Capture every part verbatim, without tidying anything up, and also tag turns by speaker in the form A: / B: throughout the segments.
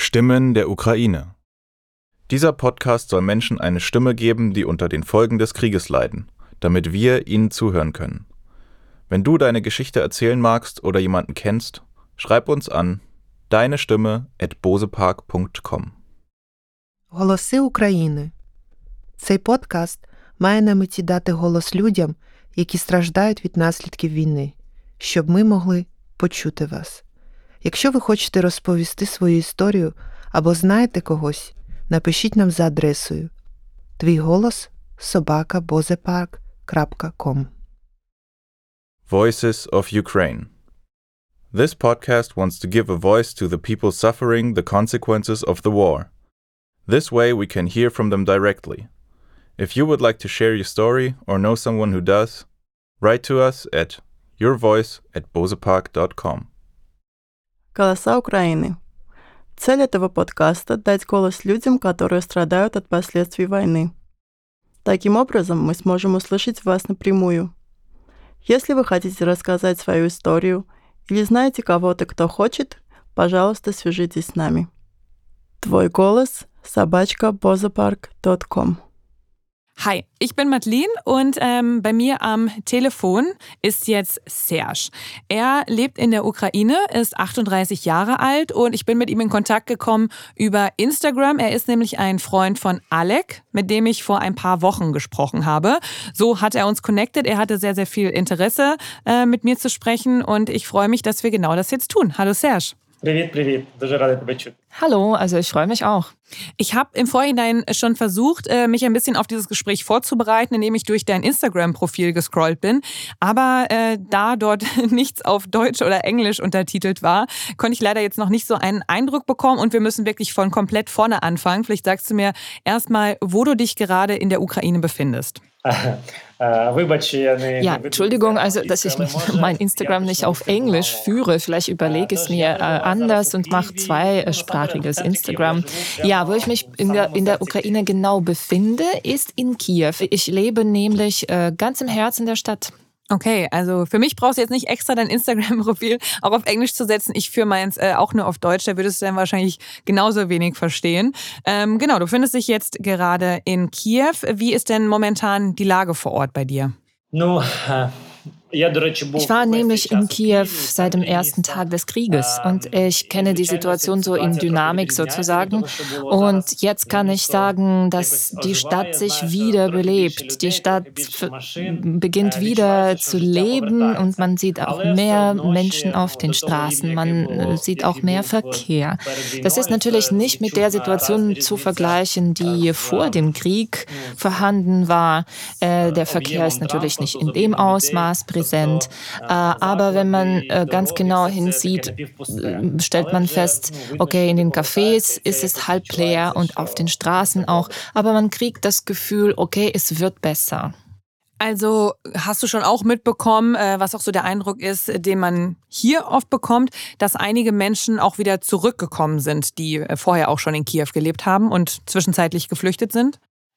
A: Stimmen der Ukraine. Dieser Podcast soll Menschen eine Stimme geben, die unter den Folgen des Krieges leiden, damit wir ihnen zuhören können. Wenn du deine Geschichte erzählen magst oder jemanden kennst, schreib uns an deine Stimme at bosepark punkt com.
B: Голоси України. Цей подкаст має на меті дати голос людям, які страждають від наслідків війни, щоб ми могли почути вас. Якщо ви хочете розповісти свою історію або знаєте когось, напишіть нам за адресою твій голос собака бозепарк крапка ком.
A: Voices of Ukraine. This podcast wants to give a voice to the people suffering the consequences of the war. This way we can hear from them directly. If you would like to share your story or know someone who does, write to us at yourvoice at bosepark dot com.
C: Голоса Украины. Цель этого подкаста – дать голос людям, которые страдают от последствий войны. Таким образом, мы сможем услышать вас напрямую. Если вы хотите рассказать свою историю или знаете кого-то, кто хочет, пожалуйста, свяжитесь с нами. Твой голос собачка бозепарк точка ком.
D: Hi, ich bin Madeline und ähm, bei mir am Telefon ist jetzt Serge. Er lebt in der Ukraine, ist achtunddreißig Jahre alt und ich bin mit ihm in Kontakt gekommen über Instagram. Er ist nämlich ein Freund von Alek, mit dem ich vor ein paar Wochen gesprochen habe. So hat er uns connected. Er hatte sehr, sehr viel Interesse, äh, mit mir zu sprechen und ich freue mich, dass wir genau das jetzt tun. Hallo Serge.
E: Привіт, привіт. Дуже радий тебе чути.
F: Hallo, also ich freue mich auch.
D: Ich habe im Vorhinein schon versucht, mich ein bisschen auf dieses Gespräch vorzubereiten, indem ich durch dein Instagram-Profil gescrollt bin. Aber äh, da dort nichts auf Deutsch oder Englisch untertitelt war, konnte ich leider jetzt noch nicht so einen Eindruck bekommen. Und wir müssen wirklich von komplett vorne anfangen. Vielleicht sagst du mir erstmal, wo du dich gerade in der Ukraine befindest.
F: Ja, Entschuldigung, also dass ich mein Instagram nicht auf Englisch führe. Vielleicht überlege ich es mir äh, anders und mache zweisprachiges Instagram. Ja, wo ich mich in der, in der Ukraine genau befinde, ist in Kiew. Ich lebe nämlich äh, ganz im Herzen der Stadt.
D: Okay, also für mich brauchst du jetzt nicht extra dein Instagram-Profil auch auf Englisch zu setzen. Ich führe meins äh, auch nur auf Deutsch, da würdest du dann wahrscheinlich genauso wenig verstehen. Ähm, genau, du findest dich jetzt gerade in Kiew. Wie ist denn momentan die Lage vor Ort bei dir?
E: Ну,
F: Ich war nämlich in Kiew seit dem ersten Tag des Krieges und ich kenne die Situation so in Dynamik sozusagen. Und jetzt kann ich sagen, dass die Stadt sich wieder belebt. Die Stadt beginnt wieder zu leben und man sieht auch mehr Menschen auf den Straßen. Man sieht auch mehr Verkehr. Das ist natürlich nicht mit der Situation zu vergleichen, die vor dem Krieg vorhanden war. Der Verkehr ist natürlich nicht in dem Ausmaß präsent. Aber wenn man ganz genau hinsieht, stellt man fest, okay, in den Cafés ist es halb leer und auf den Straßen auch. Aber man kriegt das Gefühl, okay, es wird besser.
D: Also hast du schon auch mitbekommen, was auch so der Eindruck ist, den man hier oft bekommt, dass einige Menschen auch wieder zurückgekommen sind, die vorher auch schon in Kiew gelebt haben und zwischenzeitlich geflüchtet sind?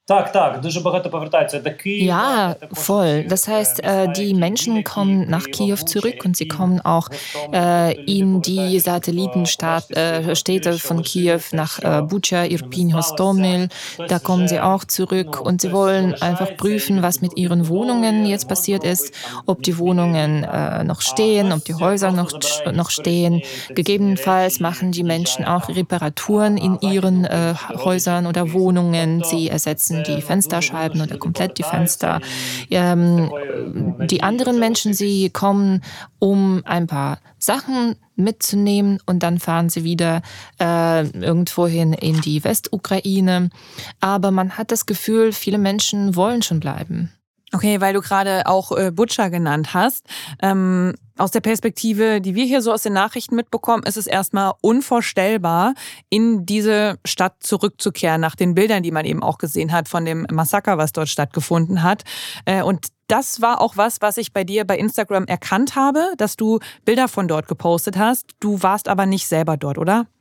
F: Ja, voll. Das heißt, die Menschen kommen nach Kiew zurück und sie kommen auch in die Satellitenstädte von Kiew, nach Bucha, Irpin, Hostomel. Da kommen sie auch zurück und sie wollen einfach prüfen, was mit ihren Wohnungen jetzt passiert ist, ob die Wohnungen noch stehen, ob die Häuser noch, noch stehen. Gegebenenfalls machen die Menschen auch Reparaturen in ihren Häusern oder Wohnungen. Sie ersetzen die Fensterscheiben oder komplett die Fenster. Ähm, die anderen Menschen, sie kommen, um ein paar Sachen mitzunehmen und dann fahren sie wieder äh, irgendwohin in die Westukraine. Aber man hat das Gefühl, viele Menschen wollen schon bleiben.
D: Okay, weil du gerade auch äh, Bucha genannt hast. Ähm, aus der Perspektive, die wir hier so aus den Nachrichten mitbekommen, ist es erstmal unvorstellbar, in diese Stadt zurückzukehren, nach den Bildern, die man eben auch gesehen hat von dem Massaker, was dort stattgefunden hat. Äh, und das war auch was, was ich bei dir bei Instagram erkannt habe, dass du Bilder von dort gepostet hast. Du warst aber nicht selber dort, oder?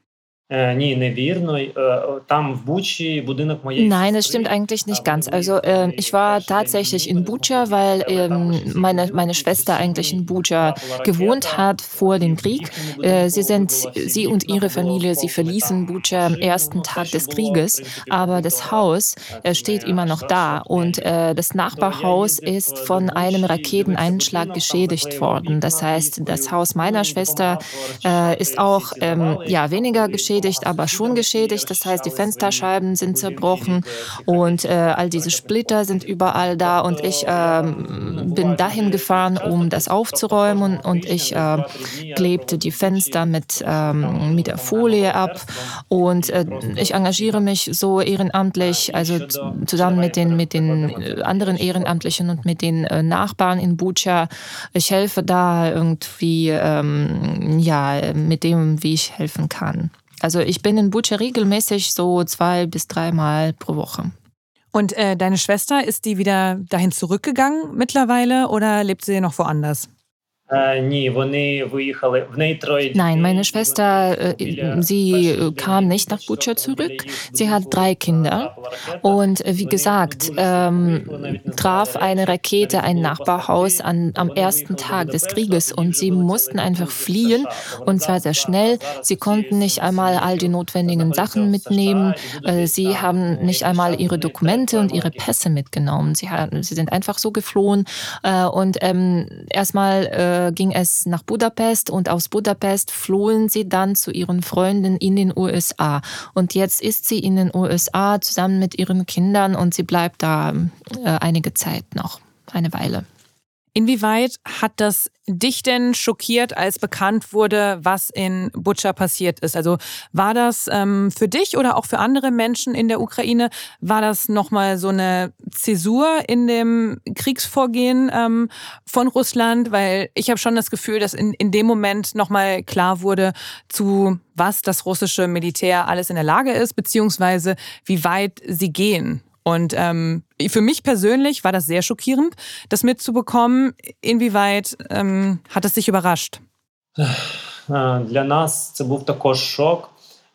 F: Nein, es stimmt eigentlich nicht ganz. Also äh, ich war tatsächlich in Butscha, weil ähm, meine, meine Schwester eigentlich in Butscha gewohnt hat vor dem Krieg. Äh, sie sind, sie und ihre Familie, sie verließen Butscha am ersten Tag des Krieges, aber das Haus äh, steht immer noch da und äh, das Nachbarhaus ist von einem Raketeneinschlag geschädigt worden. Das heißt, das Haus meiner Schwester äh, ist auch ähm, ja, weniger geschädigt, aber schon geschädigt. Das heißt, die Fensterscheiben sind zerbrochen und äh, all diese Splitter sind überall da und ich ähm, bin dahin gefahren, um das aufzuräumen und, und ich äh, klebte die Fenster mit, ähm, mit der Folie ab und äh, ich engagiere mich so ehrenamtlich, also z- zusammen mit den, mit den äh, anderen Ehrenamtlichen und mit den äh, Nachbarn in Butscha. Ich helfe da irgendwie, ähm, ja, mit dem, wie ich helfen kann. Also ich bin in Butscha regelmäßig so zwei bis dreimal pro Woche.
D: Und äh, deine Schwester, ist die wieder dahin zurückgegangen mittlerweile oder lebt sie noch woanders?
F: Nein, meine Schwester, äh, sie äh, kam nicht nach Butscha zurück. Sie hat drei Kinder. Und äh, wie gesagt, ähm, traf eine Rakete ein Nachbarhaus an, am ersten Tag des Krieges und sie mussten einfach fliehen und zwar sehr schnell. Sie konnten nicht einmal all die notwendigen Sachen mitnehmen. Äh, sie haben nicht einmal ihre Dokumente und ihre Pässe mitgenommen. Sie, haben, sie sind einfach so geflohen äh, und ähm, erstmal äh, ging es nach Budapest und aus Budapest flohen sie dann zu ihren Freunden in den U S A. Und jetzt ist sie in den U S A zusammen mit ihren Kindern und sie bleibt da äh, einige Zeit noch, eine Weile.
D: Inwieweit hat das dich denn schockiert, als bekannt wurde, was in Butscha passiert ist? Also war das ähm, für dich oder auch für andere Menschen in der Ukraine, war das nochmal so eine Zäsur in dem Kriegsvorgehen ähm, von Russland? Weil ich habe schon das Gefühl, dass in, in dem Moment nochmal klar wurde, zu was das russische Militär alles in der Lage ist, beziehungsweise wie weit sie gehen. Und ähm, für mich persönlich war das sehr schockierend, das mitzubekommen. Inwieweit ähm, hat es dich überrascht?
E: Для нас це був також шок.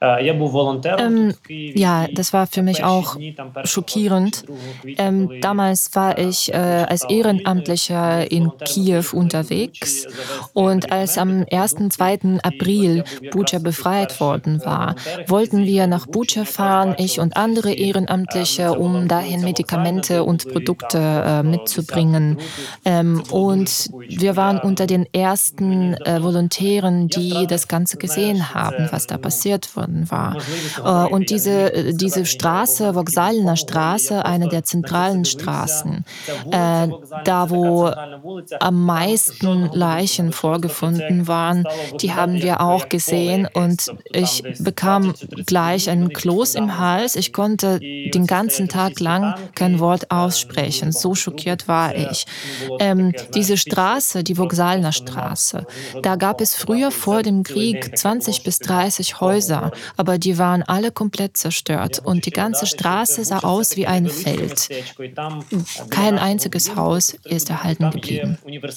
F: Ähm, ja, das war für mich auch schockierend. Ähm, damals war ich äh, als Ehrenamtlicher in Kiew unterwegs und als am ersten und zweiten April Butscha befreit worden war, wollten wir nach Butscha fahren, ich und andere Ehrenamtliche, um dahin Medikamente und Produkte äh, mitzubringen. Ähm, und wir waren unter den ersten äh, Volontären, die das Ganze gesehen haben, was da passiert wurde. War. Und diese, diese Straße, Vokzalna Straße, eine der zentralen Straßen, äh, da wo am meisten Leichen vorgefunden waren, die haben wir auch gesehen und ich bekam gleich einen Kloß im Hals. Ich konnte den ganzen Tag lang kein Wort aussprechen. So schockiert war ich. Ähm, diese Straße, die Vokzalna Straße, da gab es früher vor dem Krieg zwanzig bis dreißig Häuser, aber die waren alle komplett zerstört und die ganze Straße sah aus wie ein Feld. Kein einziges Haus ist erhalten geblieben.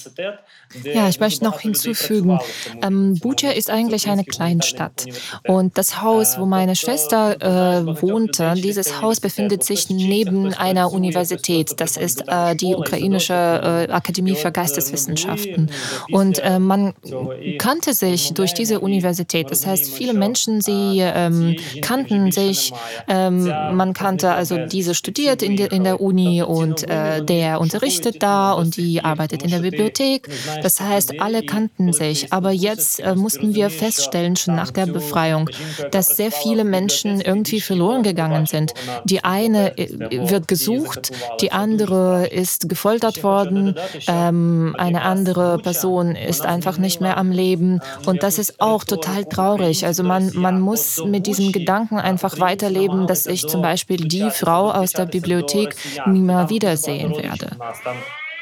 F: Ja, ich möchte noch hinzufügen, ähm, Butscha ist eigentlich eine Kleinstadt und das Haus, wo meine Schwester äh, wohnte, dieses Haus befindet sich neben einer Universität. Das ist äh, die ukrainische äh, Akademie für Geisteswissenschaften und äh, man kannte sich durch diese Universität. Das heißt, viele Menschen, sie ähm, kannten sich, ähm, man kannte, also diese studiert in, de, in der Uni und äh, der unterrichtet da und die arbeitet in der Bibliothek. Das heißt, alle kannten sich. Aber jetzt äh, mussten wir feststellen, schon nach der Befreiung, dass sehr viele Menschen irgendwie verloren gegangen sind. Die eine äh, wird gesucht, die andere ist gefoltert worden, ähm, eine andere Person ist einfach nicht mehr am Leben. Und das ist auch total traurig. Also man, man muss mit diesem Gedanken einfach weiterleben, dass ich zum Beispiel die Frau aus der Bibliothek nie mehr wiedersehen werde.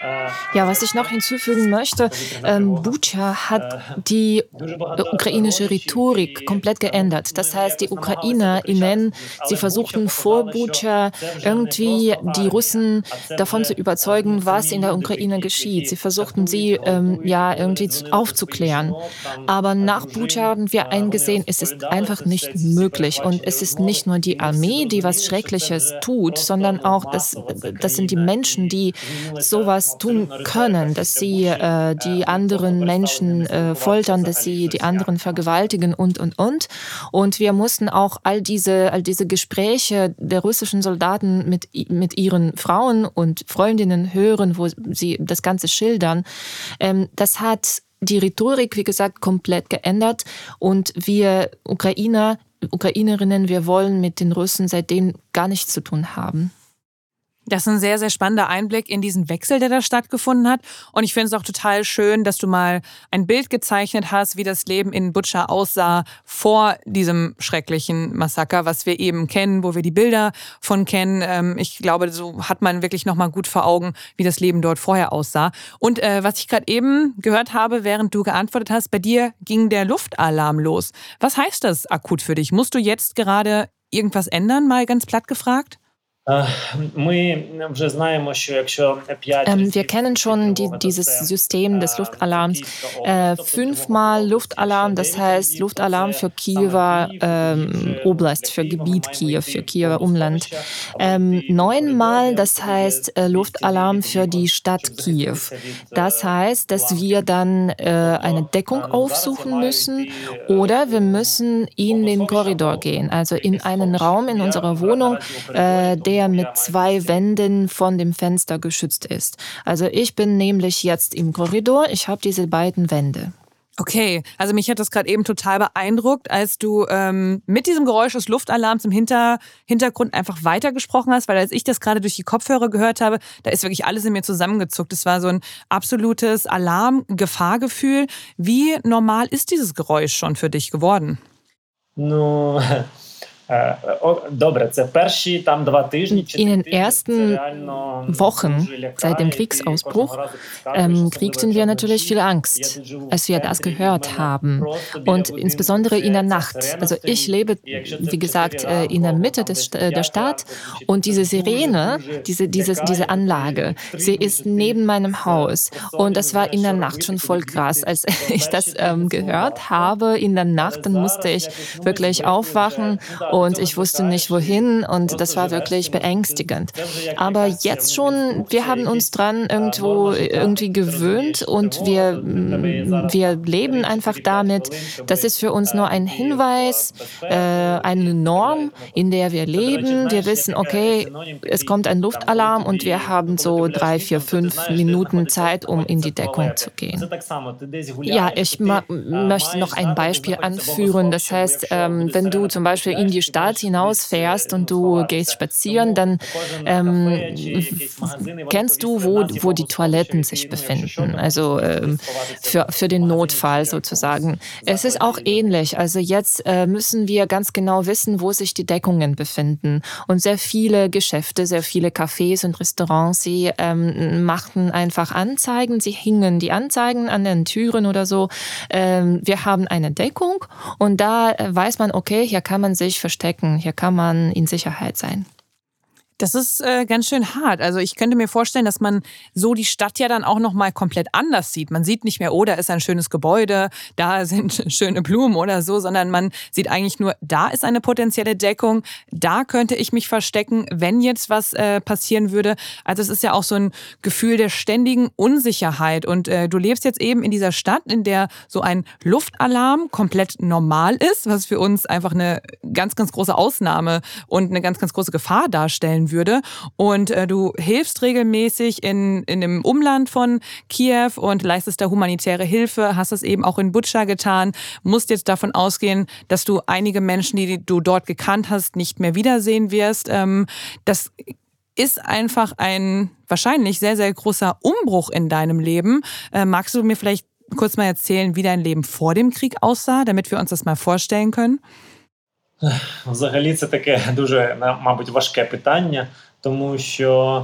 F: Ja, was ich noch hinzufügen möchte, ähm, Bucha hat die äh, ukrainische Rhetorik komplett geändert. Das heißt, die UkrainerInnen, sie versuchten vor Bucha irgendwie die Russen davon zu überzeugen, was in der Ukraine geschieht. Sie versuchten sie ähm, ja irgendwie zu- aufzuklären. Aber nach Bucha haben wir eingesehen, es ist einfach nicht möglich. Und es ist nicht nur die Armee, die was Schreckliches tut, sondern auch, das, das sind die Menschen, die sowas tun können, dass sie äh, die anderen Menschen äh, foltern, dass sie die anderen vergewaltigen und, und, und. Und wir mussten auch all diese, all diese Gespräche der russischen Soldaten mit, mit ihren Frauen und Freundinnen hören, wo sie das Ganze schildern. Ähm, das hat die Rhetorik, wie gesagt, komplett geändert. Und wir Ukrainer, Ukrainerinnen, wir wollen mit den Russen seitdem gar nichts zu tun haben.
D: Das ist ein sehr, sehr spannender Einblick in diesen Wechsel, der da stattgefunden hat. Und ich finde es auch total schön, dass du mal ein Bild gezeichnet hast, wie das Leben in Butscha aussah vor diesem schrecklichen Massaker, was wir eben kennen, wo wir die Bilder von kennen. Ich glaube, so hat man wirklich nochmal gut vor Augen, wie das Leben dort vorher aussah. Und äh, was ich gerade eben gehört habe, während du geantwortet hast, bei dir ging der Luftalarm los. Was heißt das akut für dich? Musst du jetzt gerade irgendwas ändern, mal ganz platt gefragt?
E: Е, Ми вже знаємо, що якщо п'ять
F: Ähm, wir
E: разів
F: kennen schon die,
E: тривога, то
F: dieses
E: це,
F: System des
E: е,
F: Luftalarms.
E: Київська
F: Äh,
E: область. Тобто
F: fünfmal
E: Київська
F: Luftalarm,
E: область,
F: das
E: ще
F: heißt
E: дев'ять
F: Luftalarm
E: днів,
F: für
E: це
F: Kiewer
E: саме Київ, тоді
F: ähm,
E: вже
F: Oblast,
E: для
F: für
E: Києва ми
F: Gebiet
E: маємо
F: Kiew,
E: йти
F: für
E: в
F: Kiewer Umland.
E: водосховище, або
F: Ähm,
E: йти в
F: neunmal,
E: коридор,
F: das
E: де
F: heißt äh,
E: двісті
F: Luftalarm
E: дев'ять
F: für die
E: вікон,
F: Stadt
E: щоб
F: Kiew.
E: захиститися від
F: Das heißt, dass
E: уламків.
F: wir dann äh, eine Deckung
E: Тобто, ну, зараз я
F: aufsuchen
E: маю
F: müssen
E: йти е,
F: oder wir
E: у
F: müssen in den
E: водосховище
F: Korridor
E: або
F: gehen, also in
E: якесь
F: einen
E: сховище.
F: Raum in
E: Я
F: unserer
E: на-
F: Wohnung,
E: наразі у коридорі,
F: äh, der
E: тому
F: mit
E: я маю
F: zwei
E: постійно
F: Wänden von dem Fenster geschützt ist. Also ich bin nämlich jetzt im Korridor, ich habe diese beiden Wände.
D: Okay, also mich hat das gerade eben total beeindruckt, als du ähm, mit diesem Geräusch des Luftalarms im Hinter- Hintergrund einfach weitergesprochen hast, weil als ich das gerade durch die Kopfhörer gehört habe, da ist wirklich alles in mir zusammengezuckt. Es war so ein absolutes Alarm-Gefahrgefühl. Wie normal ist dieses Geräusch schon für dich geworden?
E: Ну, е, о, добре, це перші там два тижні чи
F: In
E: три
F: den
E: тижні, це
F: ersten
E: реально
F: Wochen
E: дуже лякає,
F: seit dem
E: і ти
F: Kriegsausbruch
E: кожного разу підказуєш,
F: ähm,
E: особливо
F: kriegten wir
E: якщо
F: natürlich
E: вночі.
F: viel
E: Я
F: Angst,
E: тут живу в
F: als wir das
E: центрі, і в
F: gehört
E: мене
F: haben.
E: просто біля
F: Und
E: будинку
F: insbesondere in der
E: ця
F: Nacht.
E: сирена
F: Also ich
E: стоїть,
F: lebe,
E: і якщо це
F: wie
E: в
F: gesagt,
E: чотири
F: äh, in der
E: ранку,
F: Mitte
E: там
F: des,
E: десь
F: St- äh, der
E: п'ять
F: Stadt.
E: ранку, чи
F: Und
E: це
F: diese
E: дуже,
F: Sirene,
E: дуже
F: diese, diese,
E: лякає,
F: diese
E: бо ти
F: Anlage, sie
E: стрибуєш,
F: ist
E: і ти
F: neben meinem
E: з
F: Haus. Und das war
E: просоння
F: in der
E: не
F: Nacht
E: знаєш,
F: schon
E: що
F: voll
E: робити,
F: krass.
E: куди
F: Als
E: бігти,
F: ich
E: то
F: das
E: перші
F: ähm,
E: тижні
F: gehört
E: важко.
F: habe in der Nacht,
E: Але
F: dann musste
E: зараз
F: ich
E: якось, ну, ми
F: wirklich
E: звикли вже,
F: aufwachen
E: ну да, до
F: und
E: цього
F: ich wusste nicht
E: звикаєш, і
F: wohin und
E: просто
F: das war
E: живеш
F: wirklich
E: з цим.
F: beängstigend.
E: Це вже як
F: Aber
E: якась,
F: jetzt
E: ну,
F: schon, wir
E: інструкція,
F: haben uns
E: якісь,
F: dran
E: а,
F: irgendwo
E: норма життя.
F: irgendwie
E: Ти
F: gewöhnt
E: розумієш,
F: und
E: тривога,
F: wir,
E: то в тебе є зараз
F: wir
E: там
F: leben
E: три,
F: einfach
E: чотири, п'ять
F: damit.
E: хвилин, щоб,
F: Das ist für uns nur
E: е,
F: ein
E: йти в,
F: Hinweis,
E: безпеку,
F: äh, eine
E: і так далі,
F: Norm,
E: тому
F: in der wir
E: Це, до речі,
F: leben. Wir
E: знаєш, як
F: wissen,
E: таке
F: okay,
E: синонім,
F: es
E: такий,
F: kommt ein
E: там, коли
F: Luftalarm und
E: тобі,
F: wir haben
E: ну, коли
F: so
E: ти гуляєш
F: drei, vier,
E: літом, то ти
F: fünf
E: знаєш, де
F: Minuten
E: знаходиться,
F: Zeit, um in
E: знаходяться
F: die Deckung
E: туалети.
F: zu
E: Це
F: gehen.
E: так само, ти десь
F: Ja,
E: гуляєш,
F: ich
E: то ти,
F: ma-
E: а,
F: möchte
E: маєш
F: noch ein
E: знати, де
F: Beispiel
E: знаходиться
F: anführen. Das
E: водосховище, бо
F: heißt,
E: якщо
F: ähm,
E: буде
F: wenn du
E: сирена,
F: zum Beispiel in
E: гуляєш,
F: die
E: ти
F: Stadt
E: можеш десь,
F: hinausfährst
E: ну,
F: und du gehst
E: сховатися.
F: spazieren,
E: Тому
F: dann
E: кожен
F: ähm,
E: кафе чи якийсь магазин, і вони
F: kennst du,
E: повісили
F: wo,
E: назві
F: wo die
E: водосховища,
F: Toiletten
E: і
F: sich
E: ти, ну, якщо що,
F: befinden.
E: то можеш
F: Also
E: просто
F: ähm,
E: десь сховатися
F: für,
E: в
F: für den
E: магазині
F: Notfall
E: чи в якомусь
F: sozusagen. Es ist auch
E: закладі.
F: ähnlich. Also jetzt äh, müssen wir ganz genau wissen, wo sich die Deckungen befinden. Und sehr viele Geschäfte, sehr viele Cafés und Restaurants, sie ähm, machten einfach Anzeigen. Sie hingen die Anzeigen an den Türen oder so. Ähm, wir haben eine Deckung und da äh, weiß man, okay, hier kann man sich verstecken, hier kann man in Sicherheit sein.
D: Das ist äh, ganz schön hart. Also ich könnte mir vorstellen, dass man so die Stadt ja dann auch noch mal komplett anders sieht. Man sieht nicht mehr, oh, da ist ein schönes Gebäude, da sind schöne Blumen oder so, sondern man sieht eigentlich nur, da ist eine potenzielle Deckung, da könnte ich mich verstecken, wenn jetzt was äh, passieren würde. Also es ist ja auch so ein Gefühl der ständigen Unsicherheit. Und äh, du lebst jetzt eben in dieser Stadt, in der so ein Luftalarm komplett normal ist, was für uns einfach eine ganz, ganz große Ausnahme und eine ganz, ganz große Gefahr darstellen würde. Und äh, du hilfst regelmäßig in, in dem Umland von Kiew und leistest da humanitäre Hilfe, hast das eben auch in Butscha getan, musst jetzt davon ausgehen, dass du einige Menschen, die du dort gekannt hast, nicht mehr wiedersehen wirst. Ähm, das ist einfach ein wahrscheinlich sehr, sehr großer Umbruch in deinem Leben. Äh, magst du mir vielleicht kurz mal erzählen, wie dein Leben vor dem Krieg aussah, damit wir uns das mal vorstellen können?
E: Взагалі це таке дуже, мабуть, важке питання, тому що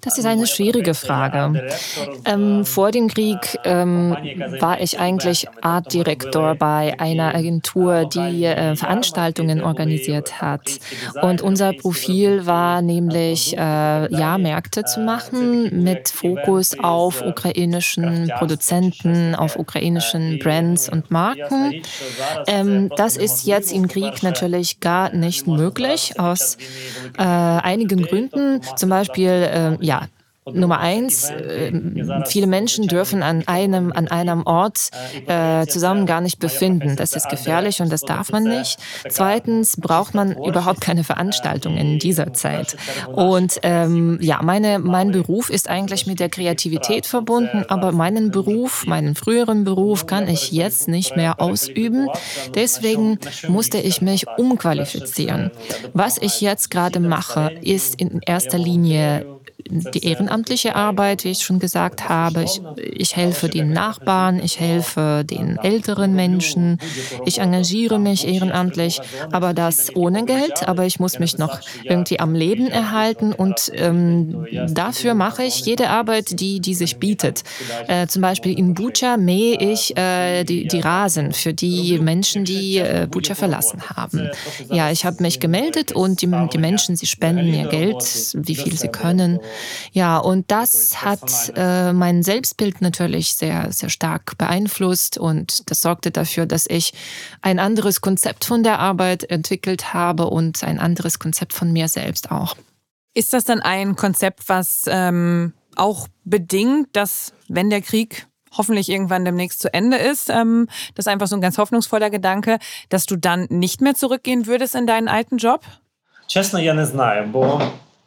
F: Das ist eine schwierige Frage. Ähm, vor dem Krieg ähm, war ich eigentlich Artdirektor bei einer Agentur, die äh, Veranstaltungen organisiert hat. Und unser Profil war nämlich, äh, Jahrmärkte zu machen mit Fokus auf ukrainischen Produzenten, auf ukrainischen Brands und Marken. Ähm, das ist jetzt im Krieg natürlich gar nicht möglich, aus äh, einigen Gründen. Zum Beispiel, äh, ja, Nummer eins, äh, viele Menschen dürfen an einem, an einem Ort äh, zusammen gar nicht befinden. Das ist gefährlich und das darf man nicht. Zweitens braucht man überhaupt keine Veranstaltungen in dieser Zeit. Und ähm, ja, meine, mein Beruf ist eigentlich mit der Kreativität verbunden, aber meinen Beruf, meinen früheren Beruf kann ich jetzt nicht mehr ausüben. Deswegen musste ich mich umqualifizieren. Was ich jetzt gerade mache, ist in erster Linie die ehrenamtliche Arbeit, wie ich schon gesagt habe. Ich, ich helfe den Nachbarn, ich helfe den älteren Menschen, ich engagiere mich ehrenamtlich, aber das ohne Geld, aber ich muss mich noch irgendwie am Leben erhalten und ähm, dafür mache ich jede Arbeit, die, die sich bietet. Äh, zum Beispiel in Bucha mähe ich äh, die, die Rasen für die Menschen, die äh, Bucha verlassen haben. Ja, ich habe mich gemeldet und die, die Menschen, sie spenden mir Geld, wie viel sie können. Ja, und das hat äh, mein Selbstbild natürlich sehr, sehr stark beeinflusst und das sorgte dafür, dass ich ein anderes Konzept von der Arbeit entwickelt habe und ein anderes Konzept von mir selbst auch.
D: Ist das dann ein Konzept, was ähm, auch bedingt, dass, wenn der Krieg hoffentlich irgendwann demnächst zu Ende ist, ähm, das ist einfach so ein ganz hoffnungsvoller Gedanke, dass du dann nicht mehr zurückgehen würdest in deinen alten Job?
E: Чесно, я не знаю, бо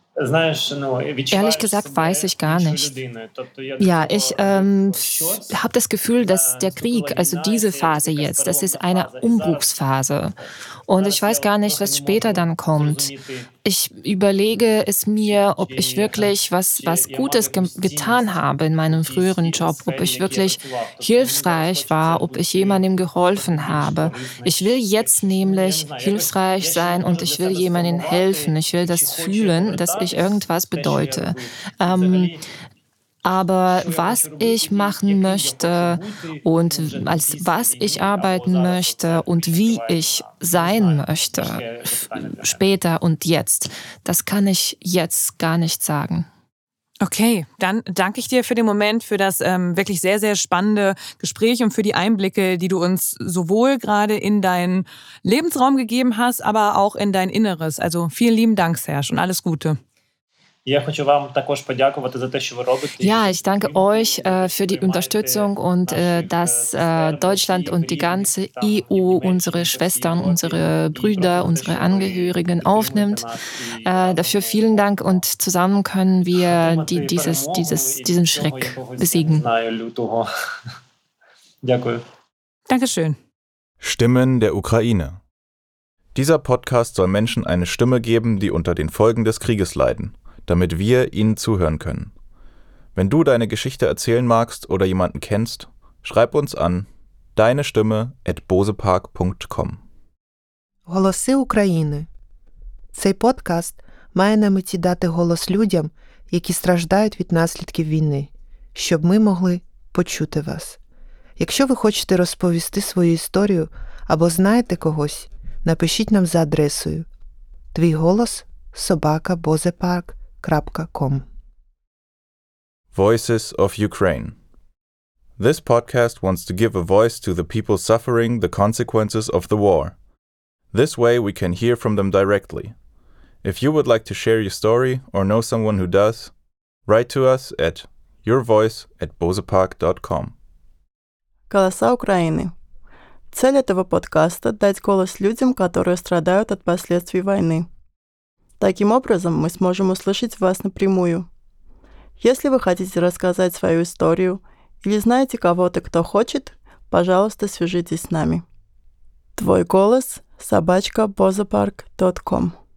F: Ehrlich gesagt weiß ich gar nicht. Ja, ich ähm, habe das Gefühl, dass der Krieg, also diese Phase jetzt, das ist eine Umbruchsphase. Und ich weiß gar nicht, was später dann kommt. Ich überlege es mir, ob ich wirklich was, was Gutes ge- getan habe in meinem früheren Job, ob ich wirklich hilfsreich war, ob ich jemandem geholfen habe. Ich will jetzt nämlich hilfsreich sein und ich will jemandem helfen. Ich will das fühlen, dass ich irgendwas bedeute. Ähm, Aber was ich machen möchte und als was ich arbeiten möchte und wie ich sein möchte, später und jetzt, das kann ich jetzt gar nicht sagen.
D: Okay, dann danke ich dir für den Moment, für das ähm, wirklich sehr, sehr spannende Gespräch und für die Einblicke, die du uns sowohl gerade in deinen Lebensraum gegeben hast, aber auch in dein Inneres. Also vielen lieben Dank, Serge, und alles Gute.
F: Ja, ich danke euch äh, für die Unterstützung und äh, dass äh, Deutschland und die ganze E U unsere Schwestern, unsere Brüder, unsere Angehörigen aufnimmt. Äh, dafür vielen Dank und zusammen können wir die, dieses, dieses, diesen Schreck besiegen.
D: Dankeschön.
A: Stimmen der Ukraine. Dieser Podcast soll Menschen eine Stimme geben, die unter den Folgen des Krieges leiden, damit wir ihnen zuhören können. Wenn du deine Geschichte erzählen magst oder jemanden kennst, schreib uns an deine Stimme at bosepark punkt com.
B: Голоси України. Цей подкаст має на меті дати голос людям, які страждають від наслідків війни, щоб ми могли почути вас. Якщо ви хочете розповісти свою історію або знаєте когось, напишіть нам за адресою твій голос собака бозепарк крапка ком.
A: Voices of Ukraine. This podcast wants to give a voice to the people suffering the consequences of the war. This way we can hear from them directly. If you would like to share your story or know someone who does, write to us at yourvoice at bosepark dot com.
C: «Голоса Украины». Цель этого подкаста – дать голос людям, которые страдают от последствий войны. Таким образом, мы сможем услышать вас напрямую. Если вы хотите рассказать свою историю или знаете кого-то, кто хочет, пожалуйста, свяжитесь с нами. Твой голос собачка бозепарк точка ком.